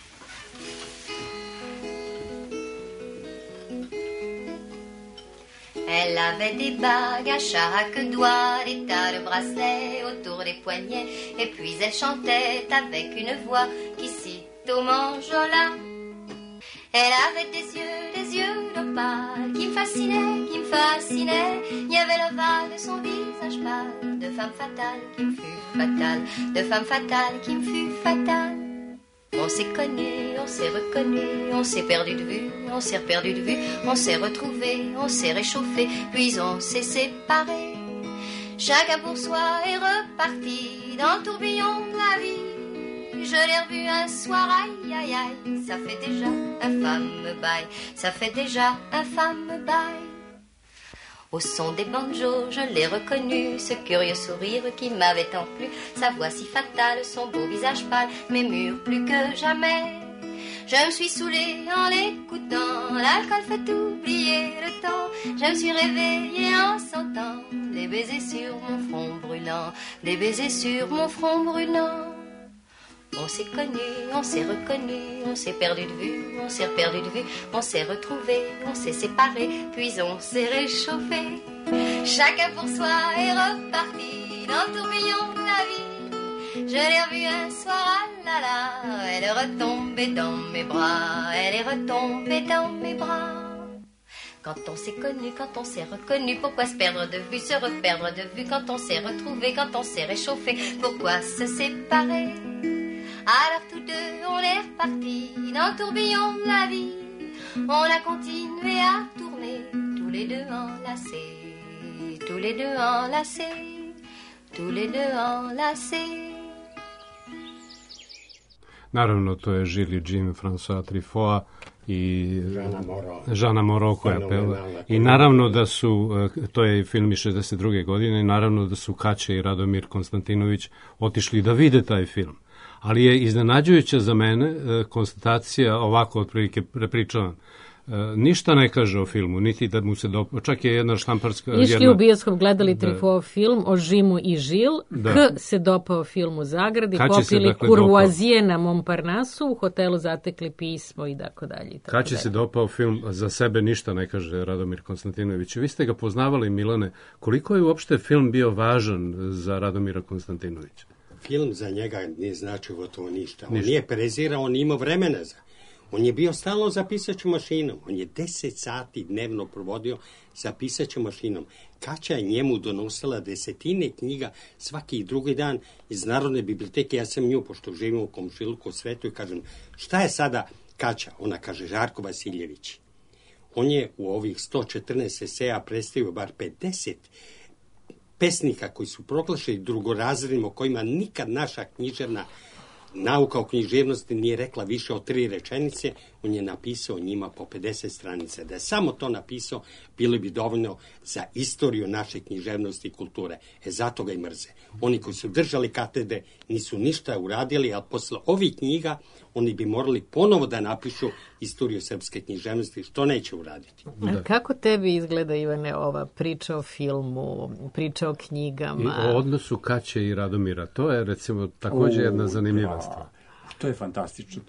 Elle avait des bagues à chaque doigt, des tas de bracelets autour des poignets, et puis elle chantait avec une voix qui, si au manjola. Elle avait des yeux d'opale qui me fascinaient. Il y avait l'ovale de son visage pâle, de femme fatale qui me fut fatale, de femme fatale qui me fut fatale. On s'est connus, on s'est reconnus, on s'est perdu de vue, on s'est perdu de vue, on s'est retrouvés, on s'est réchauffés, puis on s'est séparés. Chacun pour soi est reparti dans le tourbillon de la vie. Je l'ai revu un soir, aïe aïe aïe, ça fait déjà un fameux bail, ça fait déjà un fameux bail. Au son des banjos, je l'ai reconnu, ce curieux sourire qui m'avait tant plu, sa voix si fatale, son beau visage pâle, mais mûr plus que jamais. Je me suis saoulée en l'écoutant, l'alcool fait oublier le temps. Je me suis réveillée en sentant des baisers sur mon front brûlant, des baisers sur mon front brûlant. On s'est connus, on s'est reconnus, on s'est perdu de vue, on s'est perdu de vue, on s'est retrouvés, on s'est séparés, puis on s'est réchauffés. Chacun pour soi est reparti dans le tourbillon de la vie. Je l'ai revue un soir, ah là là, elle est retombée dans mes bras, elle est retombée dans mes bras. Quand on s'est connu, quand on s'est reconnu, pourquoi se perdre de vue, se reperdre de vue, quand on s'est retrouvé, quand on s'est réchauffé, pourquoi se séparer? Alors tous deux on est repartis dans le tourbillon de la vie. On a continué à tourner, tous les deux enlacés, tous les deux enlacés, tous les deux enlacés. Naravno, to je Žili Jim François Truffaut i Žana Moreau koja peva. I naravno da su, to je film iz 62. godine, i naravno da su Kaća i Radomir Konstantinović otišli da vide taj film. Ali je iznenađujuća za mene konstatacija, ovako otprilike prepričavam, ništa ne kaže o filmu, niti da mu se čak je jedna štamparska... Išli u bioskop, gledali Truffaut film o Žimu i Žil, K se dopao film u Zagradi, popili kurvoazije na Montparnasu, u hotelu zatekli pismo i tako dalje. Kad će se dopao film, za sebe ništa ne kaže Radomir Konstantinović. Vi ste ga poznavali, Milane, koliko je uopšte film bio važan za Radomira Konstantinovića? Film za njega nije znači gotovo ništa. On nije prezirao, on imao vremena za... On je bio stalno za pisaću mašinom. On je 10 sati dnevno provodio za pisaću mašinom. Kaća je njemu donosila desetine knjiga svaki drugi dan iz Narodne biblioteke. Ja sam nju, pošto živim u komšiluku u svetu, i kažem, šta je sada Kaća? Ona kaže, Žarko Vasiljević. On je u ovih 114 eseja predstavio bar 50 pesnika koji su proglašeni drugorazrednim, o kojima nikad naša književna nauka o književnosti nije rekla više od 3 rečenice. On je napisao njima po 50 stranica. Da je samo to napisao, bilo bi dovoljno za istoriju naše književnosti i kulture. Zato ga i mrze. Oni koji su držali katedre nisu ništa uradili, ali posle ovih knjiga oni bi morali ponovo da napišu istoriju srpske književnosti, što neće uraditi. Kako tebi izgleda, Ivane, ova priča o filmu, priča o knjigama? I o odnosu Kaće i Radomira. To je, recimo, također jedna zanimljiva stvar. To je fantastično.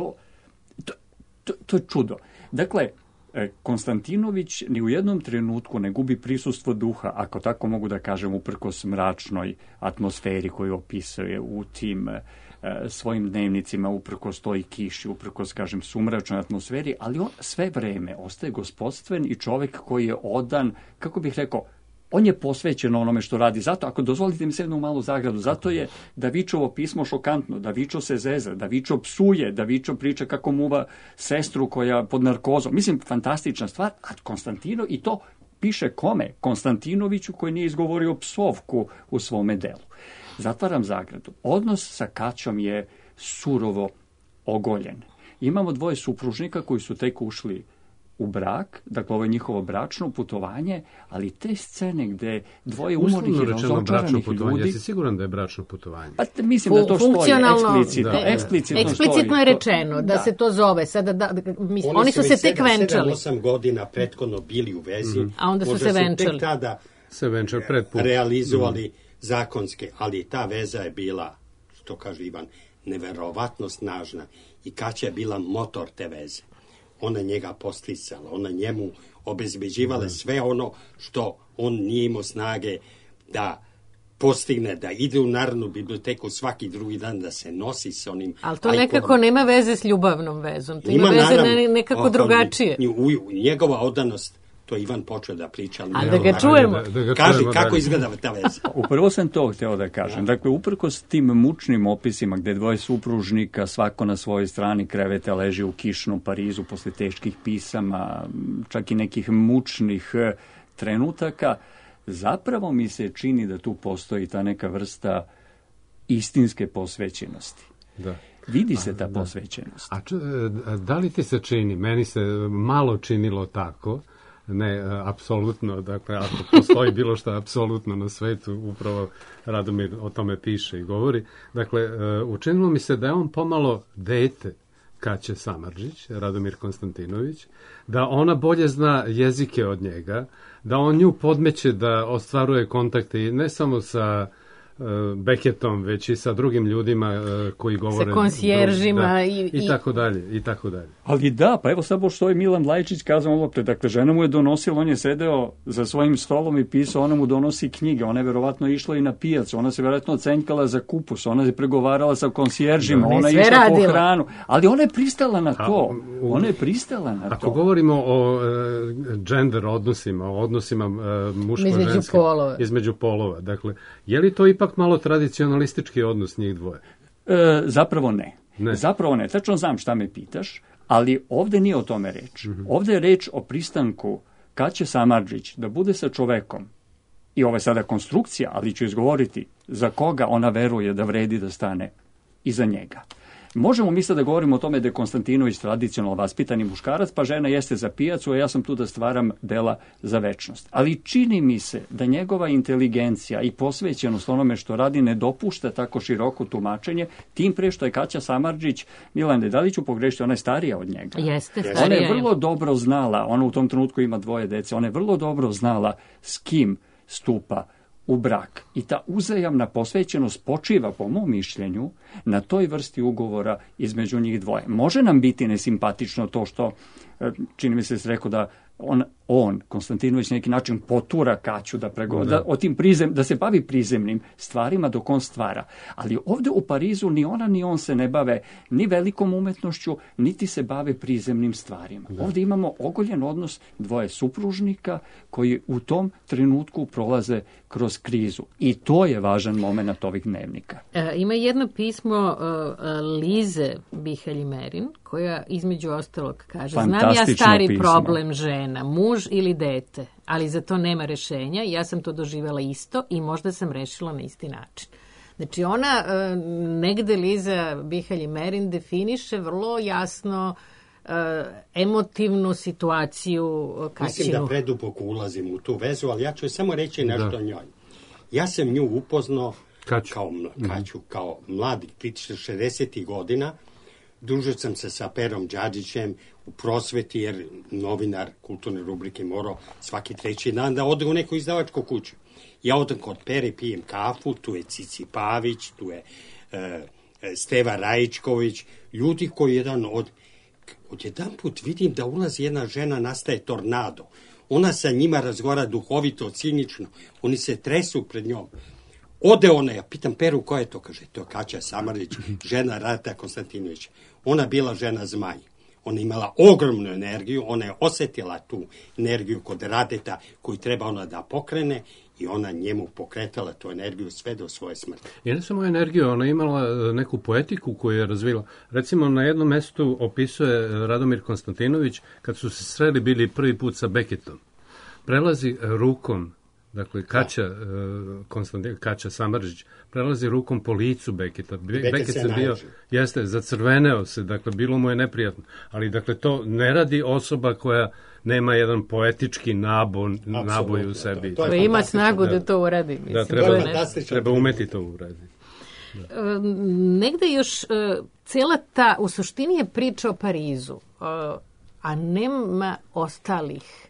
To je čudo. Dakle, Konstantinović ni u jednom trenutku ne gubi prisustvo duha, ako tako mogu da kažem, uprkos mračnoj atmosferi koju opisuje u tim svojim dnevnicima, uprkos toj kiši, uprkos, kažem, sumračnoj atmosferi, ali on sve vreme ostaje gospodstven i čovek koji je odan, kako bih rekao, on je posvećen onome što radi. Zato, ako dozvolite mi se jednu malu zagradu, zato je Davičovo pismo šokantno, Davičo se zeza, Davičo psuje, Davičo priča kako muva sestru koja pod narkozom. Mislim, fantastična stvar, a Konstantino, i to piše kome? Konstantinoviću, koji nije izgovorio psovku u svome delu. Zatvaram zagradu. Odnos sa Kaćom je surovo ogoljen. Imamo 2 supružnika koji su tek ušli u brak, dakle ovo je njihovo bračno putovanje, ali te scene gde 2 umornih i razočaranih ljudi... Jesi siguran da je bračno putovanje? Pa mislim da to stoji eksplicitno je rečeno da se to zove. Sada oni su se tek venčali. 7-8 godina prethodno bili u vezi, a onda su se venčali. Tek tada realizovali zakonske, ali ta veza je bila, što kaže Ivan, neverovatno snažna, i Kaća je bila motor te veze. Ona njega posticala, ona njemu obezbeđivala sve ono što on nije imao snage da postigne da ide u Narodnu biblioteku svaki drugi dan, da se nosi sa onim... Ali to nekako nema veze s ljubavnom vezom, to ima veze nekako drugačije. Njegova odanost, to je Ivan počeo da priča. Ali da ga čujemo. Kaži, kako izgleda ta veza? Upravo sam to hteo da kažem. Dakle, uprkos tim mučnim opisima gde dvoje supružnika, svako na svojoj strani kreveta leži u kišnom Parizu posle teških pisama, čak i nekih mučnih trenutaka, zapravo mi se čini da tu postoji ta neka vrsta istinske posvećenosti. Da. Vidi se ta posvećenost. Da li ti se čini, meni se malo činilo tako, ne, apsolutno, dakle, ako postoji bilo što apsolutno na svetu, upravo Radomir o tome piše i govori, dakle, učinilo mi se da je on pomalo dete Kaće Samardžić, Radomir Konstantinović, da ona bolje zna jezike od njega, da on nju podmeće da ostvaruje kontakte ne samo sa Beketom, već i sa drugim ljudima koji govore... Sa konsjeržima i tako dalje, i tako dalje. Ali da, pa evo sad što je Milan Lajčić kazao ovo pre, dakle, žena mu je donosila, on je sedeo za svojim stolom i pisao, ona mu donosi knjige, ona je verovatno išla i na pijacu, ona se verovatno cenjkala za kupus, ona je pregovarala sa konsjeržima, ona je išla po hranu, ali ona je pristala na to. Ona je pristala na to. Ako govorimo o gender odnosima, o odnosima muško-ženske, između polova, dakle, je li to ipak malo tradicionalistički odnos njih dvoje? Zapravo ne. Zapravo ne. Tačno znam šta me pitaš, ali ovde nije o tome reč. Ovde je reč o pristanku Kaće Samardžić da bude sa čovekom, i ovo je sada konstrukcija, ali ću izgovoriti za koga ona veruje da vredi da stane iza njega. Možemo mi sad da govorimo o tome da je Konstantinović tradicionalno vaspitani muškarac, pa žena jeste za pijacu, a ja sam tu da stvaram dela za večnost. Ali čini mi se da njegova inteligencija i posvećenost onome što radi ne dopušta tako široko tumačenje, tim pre što je Kaća Samardžić, Milane, da li ću pogrešiti, ona je starija od njega. Jeste, starija. Ona je vrlo dobro znala, ona u tom trenutku ima 2 dece, ona je vrlo dobro znala s kim stupa u brak. I ta uzajamna posvećenost počiva, po mom mišljenju, na toj vrsti ugovora između njih dvoje. Može nam biti nesimpatično to što, čini mi se rekao da on, Konstantinović, na neki način potura Kaću da pregovara, da se bavi prizemnim stvarima dok on stvara. Ali ovde u Parizu ni ona ni on se ne bave ni velikom umetnošću, niti se bave prizemnim stvarima. Ovde imamo ogoljen odnos dvoje supružnika koji u tom trenutku prolaze kroz krizu. I to je važan moment ovih dnevnika. Ima jedno pismo Lize Bihelj-Merin, koja između ostalog kaže: znam ja stari problem žena, muž ili dete, ali za to nema rešenja, ja sam to doživjela isto i možda sam rešila na isti način. Znači ona negde, Liza Bihelj-Merin, definiše vrlo jasno emotivnu situaciju Kaćinu. Mislim da preduboko ulazim u tu vezu, ali ja ću samo reći nešto o njoj. Ja sam nju upoznao kao mladi kritičar 60. godina. Družio sam se sa Perom Đađićem u prosveti, jer novinar kulturne rubrike morao svaki 3. dan da ode u neku izdavačku kuću. Ja odem kod Pere, pijem kafu, tu je Cici Pavić, tu je Steva Rajičković, ljudi koji odjedan put vidim da ulazi jedna žena, nastaje tornado. Ona sa njima razgovara duhovito, cinično, oni se tresu pred njom. Ode ona, ja pitam Peru ko je to, kaže, to je Kaća Samardžić, žena Rata Konstantinovića. Ona bila žena zmaj. Ona imala ogromnu energiju, ona je osetila tu energiju kod Radeta koju treba ona da pokrene i ona njemu pokretala tu energiju sve do svoje smrti. I ne samo energiju, ona imala neku poetiku koju je razvila. Recimo, na jednom mestu opisuje Radomir Konstantinović kad su se sreli bili prvi put sa Beketom. Prelazi rukom, dakle, Kaća Samardžić prelazi rukom po licu Beketa. Beket se bio, zacrveneo se, dakle, bilo mu je neprijatno. Ali, dakle, to ne radi osoba koja nema jedan poetički naboj u sebi. To ima snagu da to uradi. Treba umeti to uradi. Negde još cela ta, u suštini je priča o Parizu, a nema ostalih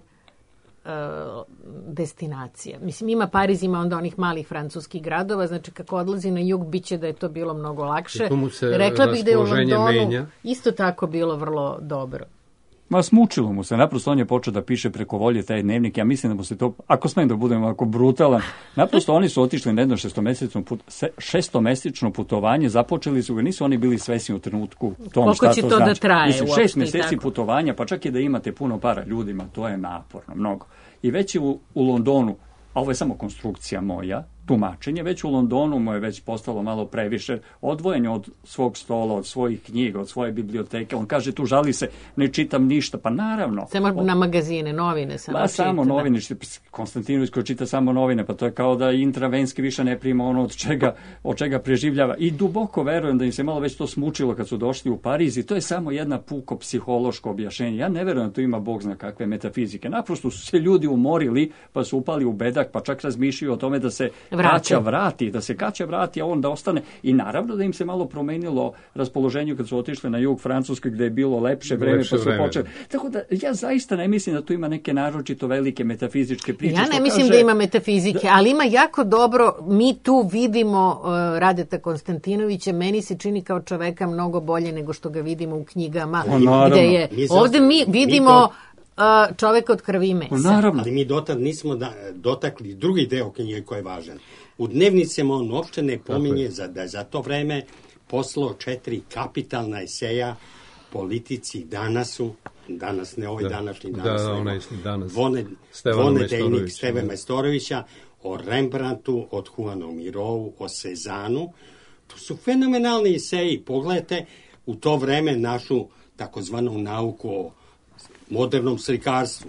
destinacija. Mislim, ima Pariz, ima onda onih malih francuskih gradova, znači kako odlazi na jug, biće da je to bilo mnogo lakše. Rekla bih da je u Londonu isto tako bilo vrlo dobro. Ma smučilo mu se, naprosto on je počeo da piše preko volje taj dnevnik, ja mislim da mu se to, ako smijem da budem ovako brutalan, naprosto oni su otišli na jedno šestomesečno putovanje, započeli su ga, nisu oni bili svesni u trenutku tom koliko šta će to to znači. Da traje? Mislim, 6 meseci tako. putovanja, pa čak i da imate puno para ljudima, to je naporno, mnogo. I već je u Londonu, a ovo je samo konstrukcija moja, tumačenje, već u Londonu mu je već postalo malo previše odvojen od svog stola, od svojih knjiga, od svoje biblioteke. On kaže, tu žali se, ne čitam ništa. Pa naravno. Samo na magazine, novine samo čita. Samo novine. Konstantinović koji čita samo novine, pa to je kao da intravenski više ne prima ono od čega preživljava. I duboko verujem da im se malo već to smučilo kad su došli u Pariz i to je samo jedna puko psihološko objašnjenje. Ja ne verujem da tu ima Bog zna kakve metafizike. Naprosto su se ljudi umorili, pa su upali u bedak, pa čak razmišljaju o tome da se Kaća vrati, a on da ostane. I naravno da im se malo promenilo raspoloženje kad su otišli na jug Francuske gde je bilo lepše vreme, pa su počeli. Tako da ja zaista ne mislim da tu ima neke naročito velike metafizičke priče. Ja ne mislim da ima metafizike, ali ima jako dobro, mi tu vidimo Radeta Konstantinovića, meni se čini kao čoveka mnogo bolje nego što ga vidimo u knjigama. Gde je. Ovde mi vidimo čoveka od krvi i mesa. Naravno. Ali mi dotad nismo dotakli drugi deo knjige koji je važan. U dnevnicima on uopšte ne pominje da je za to vreme poslao 4 kapitalna eseja politici danas ne ovaj današnji danas, Vonedeljnik Steve Majstorovića, o Rembrandtu, od Juanu Mirovu, o Cezanu. To su fenomenalni eseji. Pogledajte u to vreme našu takozvanu nauku o modernom slikarstvu.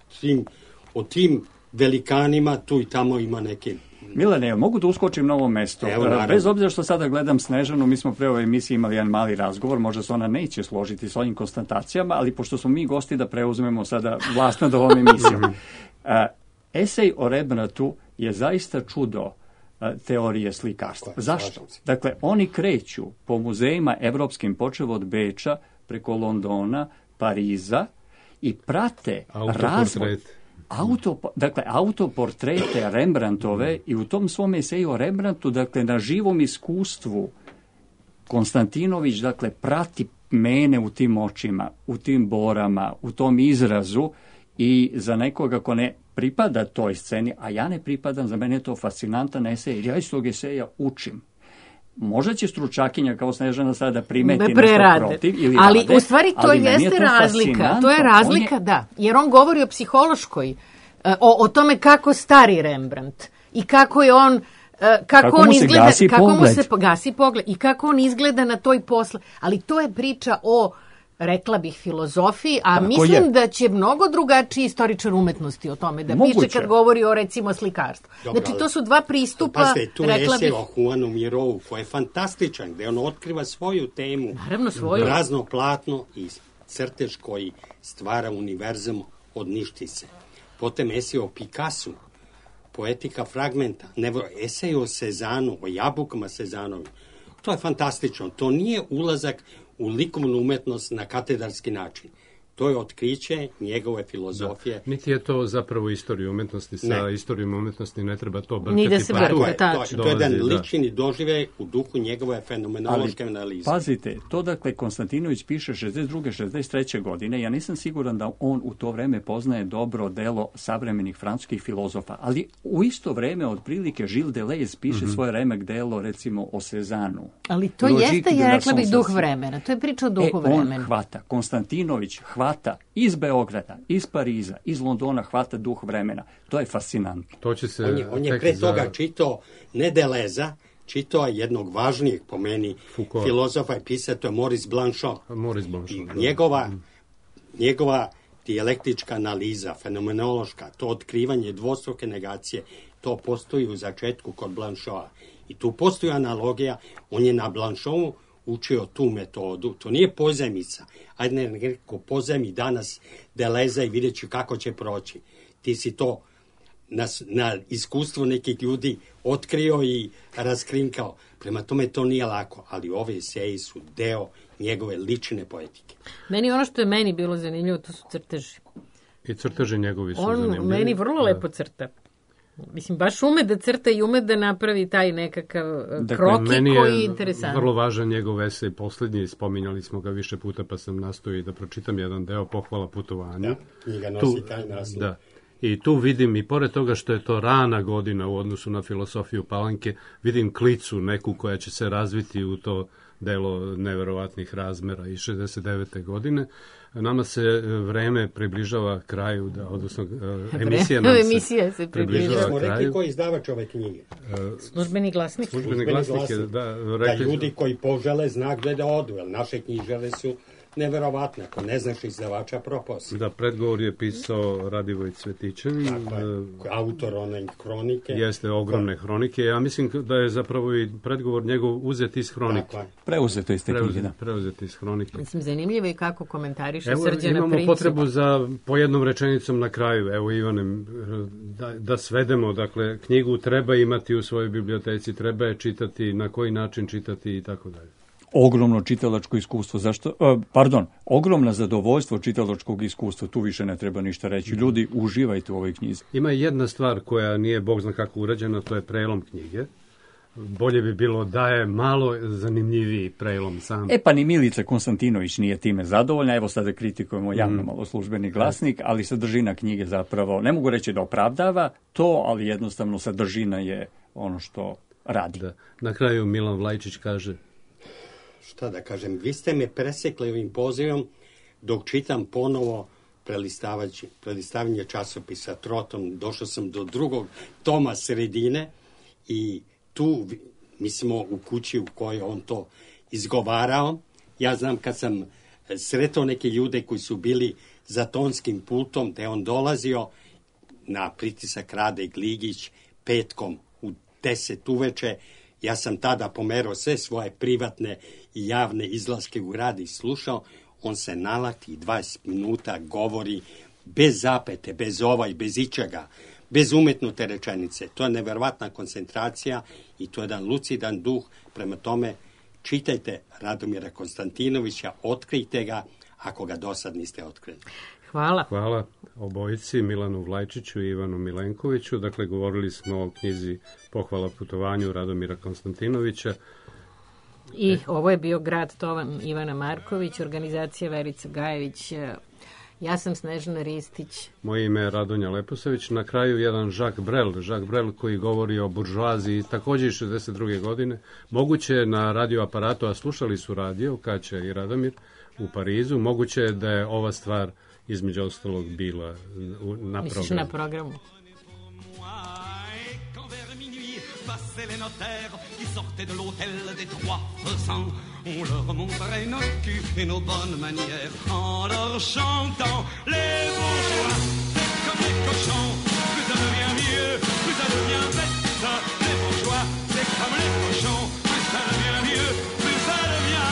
O tim velikanima tu i tamo ima neke... Milane, mogu da uskočim na ovo mesto? Bez obzira što sada gledam Snežanu, mi smo pre ove emisije imali jedan mali razgovor, možda se ona neće složiti s ovim konstatacijama, ali pošto smo mi gosti da preuzmemo sada vlast nad ovom emisijom. Esej o Rembrandtu je zaista čudo teorije slikarstva. Zašto? Dakle, oni kreću po muzejima evropskim, počev od Beča, preko Londona, Pariza, i prate razvoj. Autoportrete Rembrandtove i u tom svom eseju o Rembrandtu, dakle, na živom iskustvu Konstantinović, dakle, prati mene u tim očima, u tim borama, u tom izrazu i za nekoga ko ne pripada toj sceni, a ja ne pripadam, za mene je to fascinantan esej, jer ja iz tog eseja učim. Možda će stručakinja kao Snežana sada primeti nešto protiv ili ali rade, u stvari to jeste razlika. To je razlika, da. Jer on govori o psihološkoj, o tome kako stari Rembrandt i kako je on kako on izgleda, kako mu se gasi pogled i kako on izgleda na toj posle. Ali to je priča o, rekla bih, filozofiji, a tako mislim da će mnogo drugačiji istoričar umetnosti o tome da piše kad govori o, recimo, slikarstvu. Znači, to su dva pristupa, rekla bih... Pasite, tu esej o Juanu Mirovu, koji je fantastičan, gde on otkriva svoju temu. Naravno, svoju. Prazno platno i crtež koji stvara univerzum od ništice. Potom esej o Picassu, poetika fragmenta, esej o Cezanu, o jabukama Cezanovi. To je fantastično. To nije ulazak u likovnu umetnost na katedarski način. To je otkriće njegove filozofije. Da. Niti je to zapravo istorija umetnosti. Sa istorijom umetnosti ne treba to brkati. Ni da se brka, to je jedan lični doživljaj u duhu njegove fenomenološke analize. Pazite, to dakle Konstantinović piše 62. 63. godine. Ja nisam siguran da on u to vreme poznaje dobro delo savremenih francuskih filozofa, ali u isto vreme otprilike Gilles Deleuze piše svoje remek delo, recimo o Cezanu. Ali to jeste, ja rekla bih, duh vremena. To je priča o duhu vremena. On hvata, Konstantinović hvata iz Beograda, iz Pariza, iz Londona, hvata duh vremena. To je fascinantno. To će se on je pre toga čitao ne Deleza, čitao jednog važnijeg po meni Foucault, filozofa i pisao, to je Maurice Blanchot. Njegova dijalektička analiza, fenomenološka, to otkrivanje dvostruke negacije, to postoji u začetku kod Blanchota. I tu postoji analogija, on je na Blanchotu učio tu metodu, to nije pozajmica. Ajde neko pozajmi danas Deleza i vidjet ću kako će proći. Ti si to na iskustvu nekih ljudi otkrio i raskrinkao. Prema tome to nije lako, ali ove eseji su deo njegove lične poetike. Meni ono što je meni bilo zanimljivo, to su crteži. I crteži njegovi su zanimljivi. On meni vrlo lepo crta. Mislim, baš ume da crta i ume da napravi taj nekakav kroki meni koji je interesantan. Vrlo važan njegov esej, poslednji, spominjali smo ga više puta, pa sam nastojao i da pročitam jedan deo, Pohvala putovanju. Da, knjiga nosi taj naslov. Da. I tu vidim, i pored toga što je to rana godina u odnosu na filosofiju Palanke, vidim klicu neku koja će se razviti u to delo neverovatnih razmera i 69. godine. Nama se vreme približava kraju, odnosno emisija se približava smo kraju. Rekli ko je izdavač ove knjige? Službeni glasnik. Službeni glasnik je, da ljudi koji požele znak gde da odu, jer naše knjižare su neverovatne, ako ne znaš izdavača propos. Da, predgovor je pisao Radivoj Cvetićanin. Tako je, autor one hronike. Jeste, ogromne hronike. Ja mislim da je zapravo i predgovor njegov uzet iz hronike. Tako je. Preuzeto iz te knjige, da. Preuzet iz hronike. Mislim, zanimljivo je kako komentariše Srđana Principa. Imamo potrebu za po jednom rečenicom na kraju. Evo, Ivane, da svedemo, dakle, knjigu treba imati u svojoj biblioteci, treba je čitati, na koji način čitati i tako dalje. Ogromno čitalačko iskustvo. Ogromno zadovoljstvo čitalačkog iskustva. Tu više ne treba ništa reći. Ljudi, uživajte u ovoj knjizi. Ima jedna stvar koja nije bog zna kako urađena, to je prelom knjige. Bolje bi bilo da je malo zanimljiviji prelom sam. Pa ni Milica Konstantinović nije time zadovoljna. Evo sada kritikujemo javno malo Službeni glasnik, ali sadržina knjige zapravo, ne mogu reći da opravdava to, ali jednostavno sadržina je ono što radi. Da. Na kraju Milan Vlajčić kaže: šta da kažem, vi ste me presekli ovim pozivom dok čitam ponovo prelistavanje časopisa Trotom. Došao sam do drugog toma sredine i tu mi smo u kući u kojoj on to izgovarao. Ja znam kad sam sretao neke ljude koji su bili za tonskim pultom, da je on dolazio na pritisak Rade Gligić petkom u 10 uveče. Ja sam tada pomerao sve svoje privatne i javne izlaske u grad i slušao. On se nalati 20 minuta, govori bez zapete, bez ičega, bez umetnute rečenice. To je neverovatna koncentracija i to je jedan lucidan duh. Prema tome, čitajte Radomira Konstantinovića, otkrijte ga ako ga do sad niste otkrili. Hvala. Hvala obojici, Milanu Vlajčiću i Ivanu Milenkoviću. Dakle, govorili smo o knjizi Pohvala putovanju Radomira Konstantinovića. I ovo je bio Grad Tovan Ivana Marković, organizacija Verica Gajević. Ja sam Snežana Ristić. Moje ime je Radonja Leposavić. Na kraju jedan Jacques Brel koji govori o buržoaziji takođe iz 62. godine. Moguće je na radioaparatu, a slušali su radio, Kaća i Radomir, u Parizu. Moguće je da je ova stvar između ostalog bila na programu. Misliš na programu? Passaient les notaires qui sortaient de l'hôtel des Trois Faisans. On leur montrait nos culs et nos bonnes manières en leur chantant les bourgeois. C'est comme les cochons, plus ça devient vieux, plus ça devient bête. Les bourgeois, c'est comme les cochons, plus ça devient vieux, plus ça devient...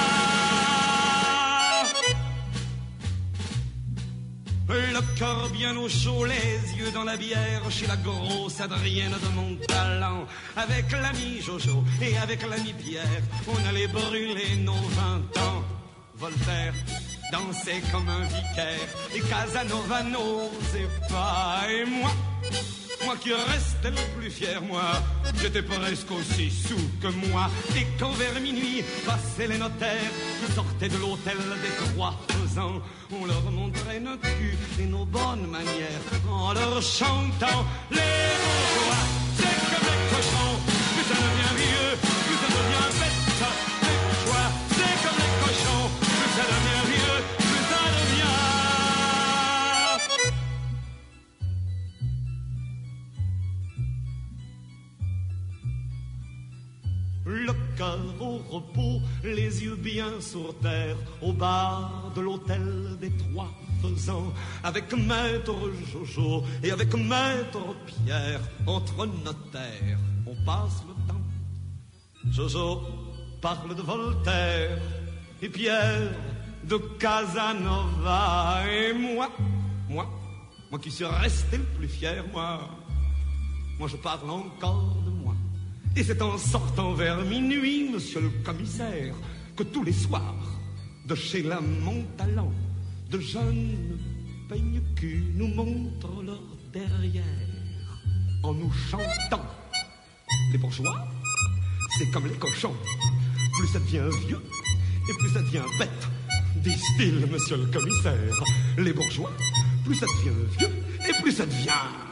Le cœur bien au chaud, les yeux dans la bière, chez la grosse Adrienne de Montalent. Avec l'ami Jojo et avec l'ami Pierre, on allait brûler nos 20 ans. Voltaire dansait comme un vicaire, et Casanova n'osait pas. Et moi qui restais le plus fier, moi, j'étais presque aussi sous que moi. Et quand vers minuit passaient les notaires qui sortaient de l'hôtel des Trois Faisans, on leur montrait nos culs et nos bonnes manières en leur chantant les bourgeois. C'est comme les cochons, plus ça devient vieux, plus ça devient bête. Les bourgeois, c'est comme les cochons, plus ça devient vieux, plus ça devient... Le cœur au repos, les yeux bien sur terre, au bar de l'hôtel des Trois Faisans, avec maître Jojo et avec maître Pierre, entre notaires, on passe le temps. Jojo parle de Voltaire et Pierre de Casanova. Et moi qui suis resté le plus fier, moi je parle encore de moi. Et c'est en sortant vers minuit, monsieur le commissaire, que tous les soirs, de chez la Montalent, de jeunes peigne-culs nous montrent leur derrière. en nous chantant. Les bourgeois, c'est comme les cochons. Plus ça devient vieux, et plus ça devient bête, disent-ils, monsieur le commissaire. Les bourgeois, plus ça devient vieux, et plus ça devient